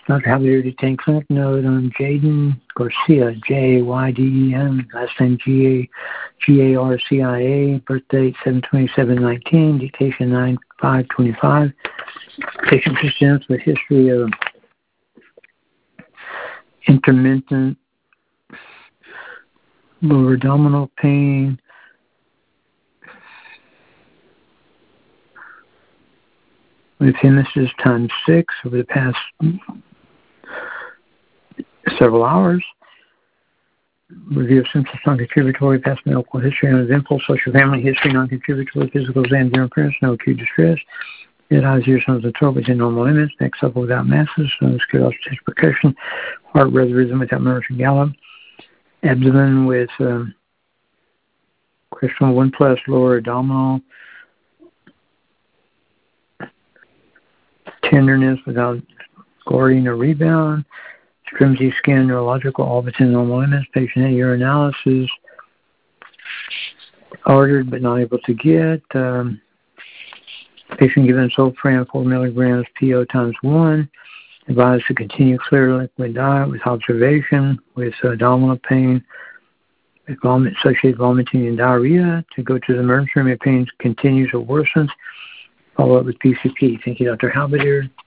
Dr. Halberdier detained clinic note on Jaden Garcia, Jayden, last name Garcia, birth date 7/27/19, dictation 9/5/25. Patient presents with history of intermittent lower abdominal pain, with emesis times 6 over the past several hours. Review of symptoms, non-contributory, past medical history, uneventful, social family history, non-contributory, physical exam, general appearance, no acute distress. Head, eyes, ears, nose, and throat within normal limits. Neck supple without masses. Muscular oscillating percussion. Heart rhythm without murmurs and gallop. Abdomen with questionable 1+ lower abdominal. Tenderness without scoring or rebound. Extremity skin, neurological, all within normal limits. Patient had urinalysis ordered but not able to get. Patient given Zofran 4 milligrams PO times 1. Advised to continue clear liquid diet with observation, with abdominal pain, with associated vomiting and diarrhea. To go to the emergency room if pain continues or worsens. Follow up with PCP. Thank you, Dr. Halberdier.